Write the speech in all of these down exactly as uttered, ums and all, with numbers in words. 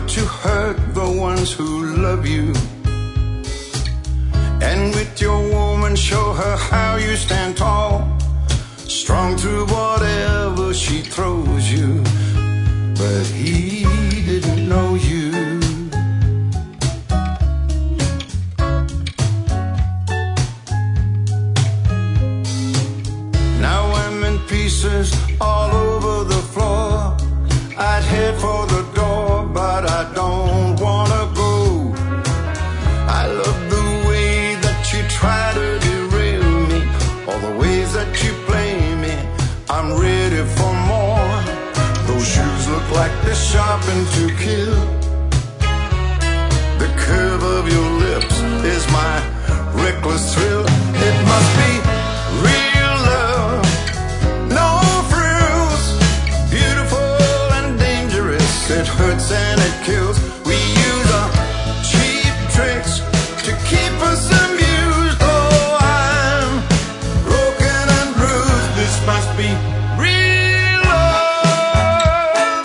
to hurt the ones who love you. And with your woman, show her how you stand tall, strong through whatever she throws you. But he didn't know you. Now I'm in pieces all over the floor. I'd head for the door, but I don't wanna go. I love the way that you try to derail me, all the ways that you play me. I'm ready for more. Those shoes look like they're sharpened to kill. The curve of your lips is my reckless thrill. It must be real love, no frills, beautiful and dangerous. It hurts and it kills. We use our cheap tricks to keep us amused. Oh, I'm broken and bruised. This must be real love.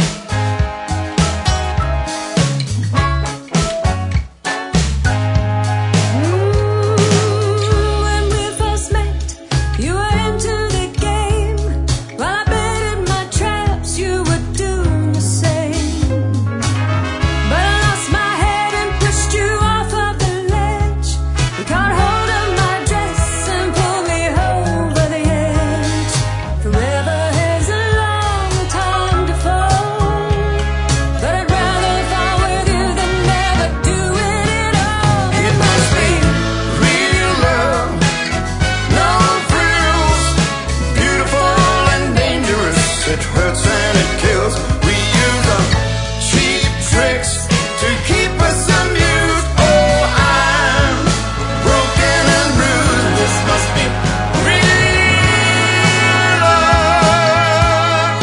Mm, when we first met, you were into the game. While I baited my traps, you were doing the same. But I lost my head and pushed you off of the ledge. You caught hold of my dress and pulled me over the edge. Forever is a long time to fall, but I'd rather fall with you than never do it at all. It must be real love, no frills, beautiful and dangerous. It hurts and it kills. We use our cheap tricks to keep us amused. Oh, I'm broken and bruised. This must be real love.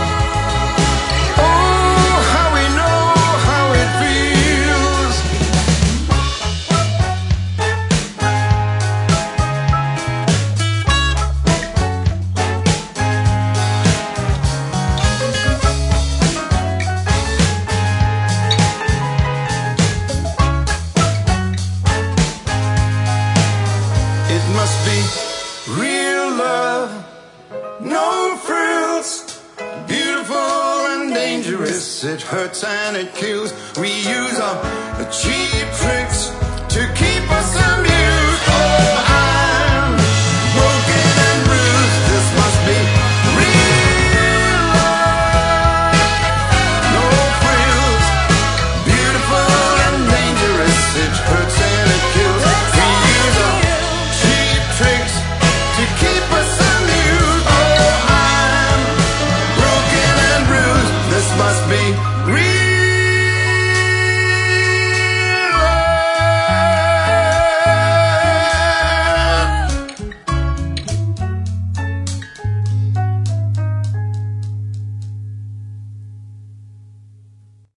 Oh, how we know how it feels. It must be real love, no frills, beautiful and dangerous. It hurts and it kills. We use our cheap tricks